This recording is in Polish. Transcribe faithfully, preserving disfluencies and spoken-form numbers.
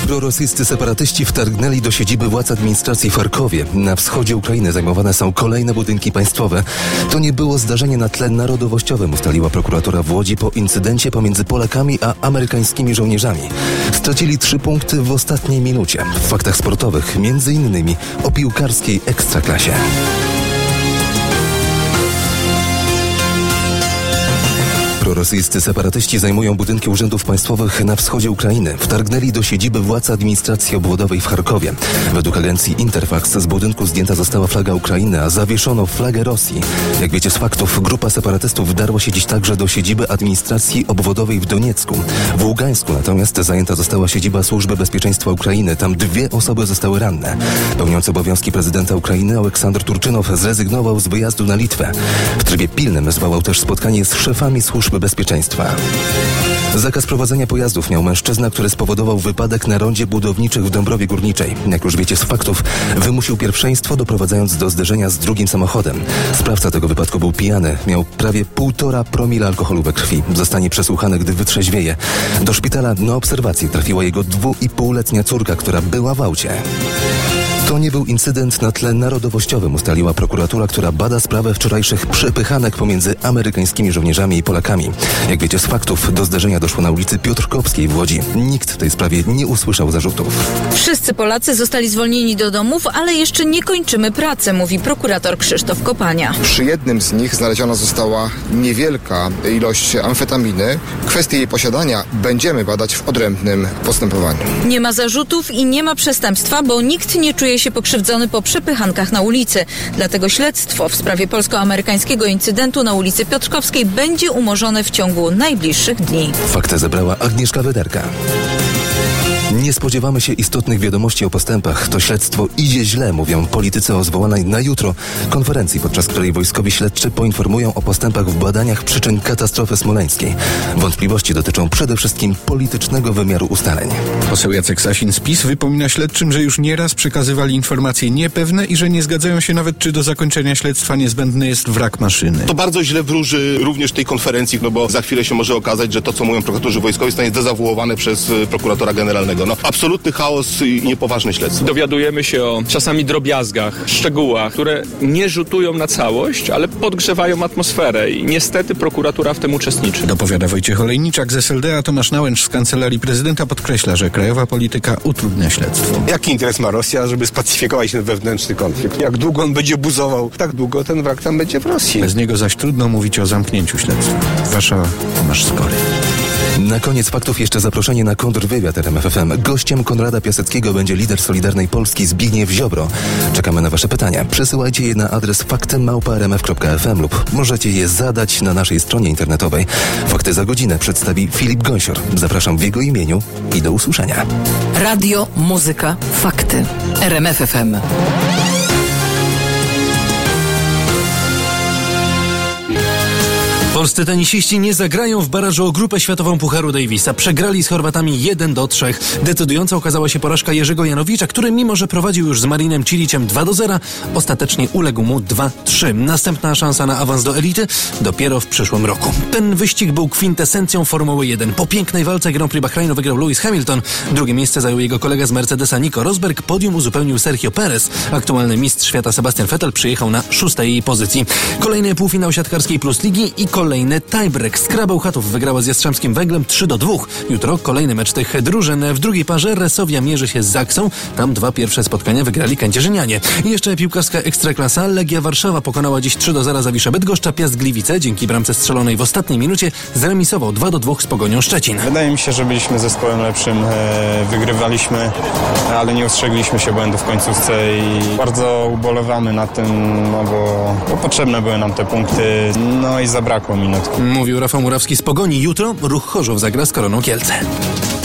Prorosyjscy separatyści wtargnęli do siedziby władz administracji w Charkowie. Na wschodzie Ukrainy zajmowane są kolejne budynki państwowe. To nie było zdarzenie na tle narodowościowym, ustaliła prokuratura w Łodzi po incydencie pomiędzy Polakami a amerykańskimi żołnierzami. Stracili trzy punkty w ostatniej minucie. W faktach sportowych między innymi o piłkarskiej ekstraklasie. Prorosyjscy separatyści zajmują budynki urzędów państwowych na wschodzie Ukrainy. Wtargnęli do siedziby władz administracji obwodowej w Charkowie. Według agencji Interfax z budynku zdjęta została flaga Ukrainy, a zawieszono flagę Rosji. Jak wiecie z faktów, grupa separatystów wdarła się dziś także do siedziby administracji obwodowej w Doniecku. W Ługańsku natomiast zajęta została siedziba Służby Bezpieczeństwa Ukrainy. Tam dwie osoby zostały ranne. Pełniący obowiązki prezydenta Ukrainy Oleksandr Turczynow zrezygnował z wyjazdu na Litwę. W trybie pilnym zwołał też spotkanie z szefami służb bezpieczeństwa. Zakaz prowadzenia pojazdów miał mężczyzna, który spowodował wypadek na rondzie budowniczych w Dąbrowie Górniczej. Jak już wiecie z faktów, wymusił pierwszeństwo, doprowadzając do zderzenia z drugim samochodem. Sprawca tego wypadku był pijany. Miał prawie półtora promila alkoholu we krwi. Zostanie przesłuchany, gdy wytrzeźwieje. Do szpitala na obserwację trafiła jego dwu i półletnia córka, która była w aucie. To nie był incydent na tle narodowościowym, ustaliła prokuratura, która bada sprawę wczorajszych przepychanek pomiędzy amerykańskimi żołnierzami i Polakami. Jak wiecie z faktów, do zdarzenia doszło na ulicy Piotrkowskiej w Łodzi. Nikt w tej sprawie nie usłyszał zarzutów. Wszyscy Polacy zostali zwolnieni do domów, ale jeszcze nie kończymy pracy, mówi prokurator Krzysztof Kopania. Przy jednym z nich znaleziona została niewielka ilość amfetaminy. Kwestię jej posiadania będziemy badać w odrębnym postępowaniu. Nie ma zarzutów i nie ma przestępstwa, bo nikt nie czuje się pokrzywdzony po przepychankach na ulicy. Dlatego śledztwo w sprawie polsko-amerykańskiego incydentu na ulicy Piotrkowskiej będzie umorzone w ciągu najbliższych dni. Fakty zebrała Agnieszka Wyderka. Nie spodziewamy się istotnych wiadomości o postępach. To śledztwo idzie źle, mówią politycy o zwołanej na jutro konferencji, podczas której wojskowi śledczy poinformują o postępach w badaniach przyczyn katastrofy smoleńskiej. Wątpliwości dotyczą przede wszystkim politycznego wymiaru ustaleń. Poseł Jacek Sasin z PiS wypomina śledczym, że już nieraz przekazywali informacje niepewne i że nie zgadzają się nawet, czy do zakończenia śledztwa niezbędny jest wrak maszyny. To bardzo źle wróży również tej konferencji, no bo za chwilę się może okazać, że to, co mówią prokuratorzy wojskowi, zostanie dezawuowane przez prokuratora generalnego. No, absolutny chaos i niepoważne śledztwo. Dowiadujemy się o czasami drobiazgach, szczegółach, które nie rzutują na całość, ale podgrzewają atmosferę i niestety prokuratura w tym uczestniczy. Dopowiada Wojciech Olejniczak z S L D, a Tomasz Nałęcz z Kancelarii Prezydenta podkreśla, że krajowa polityka utrudnia śledztwo. Jaki interes ma Rosja, żeby spacyfikować ten wewnętrzny konflikt? Jak długo on będzie buzował, tak długo ten wrak tam będzie w Rosji. Bez niego zaś trudno mówić o zamknięciu śledztwa. Warszawa, Tomasz Skory. Na koniec faktów jeszcze zaproszenie na kontrwywiad R M F F M. Gościem Konrada Piaseckiego będzie lider Solidarnej Polski Zbigniew Ziobro. Czekamy na wasze pytania. Przesyłajcie je na adres fakty małpa r m f kropka f m lub możecie je zadać na naszej stronie internetowej. Fakty za godzinę przedstawi Filip Gąsior. Zapraszam w jego imieniu i do usłyszenia. Radio, muzyka, fakty. R M F F M. Polscy tenisiści nie zagrają w barażu o Grupę Światową Pucharu Davisa. Przegrali z Chorwatami jeden do trzech. Decydująca okazała się porażka Jerzego Janowicza, który mimo, że prowadził już z Marinem Ciliciem dwa do zera, ostatecznie uległ mu dwa trzy. Następna szansa na awans do elity dopiero w przyszłym roku. Ten wyścig był kwintesencją Formuły jeden. Po pięknej walce Grand Prix Bahrainu wygrał Lewis Hamilton. Drugie miejsce zajął jego kolega z Mercedesa Nico Rosberg. Podium uzupełnił Sergio Perez. Aktualny mistrz świata Sebastian Vettel przyjechał na szóstej pozycji. Kolejny półfinał siatkarskiej Plus Ligi i kolejny tiebreak. Skra Bełchatów wygrała z Jastrzębskim Węglem trzy do dwóch. Jutro kolejny mecz tych drużyn. W drugiej parze Resowia mierzy się z Zaksą. Tam dwa pierwsze spotkania wygrali kędzierzynianie. I jeszcze piłkarska Ekstraklasa. Legia Warszawa pokonała dziś trzy do zera Zawiszę Bydgoszcz. Piast Gliwice dzięki bramce strzelonej w ostatniej minucie zremisował dwa do dwóch z Pogonią Szczecin. Wydaje mi się, że byliśmy zespołem lepszym. Wygrywaliśmy, ale nie ustrzegliśmy się błędów w końcówce i bardzo ubolewamy nad tym, no bo, bo potrzebne były nam te punkty. No i zabrakło minutki. Mówił Rafał Murawski z Pogoni. Jutro Ruch Chorzów zagra z Koroną Kielce.